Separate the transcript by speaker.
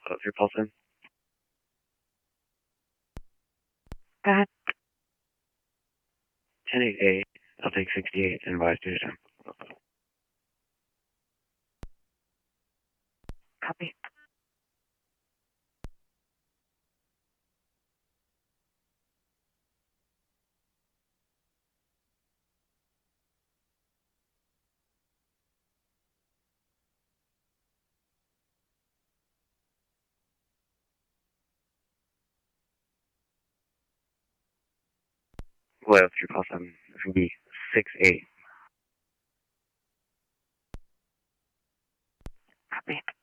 Speaker 1: 3 Paulson.
Speaker 2: Go ahead.
Speaker 1: 10-8A, I'll take 68 and advise due time.
Speaker 2: Copy.
Speaker 1: Well, 3 Paulson, this will be 6-8.
Speaker 2: Copy.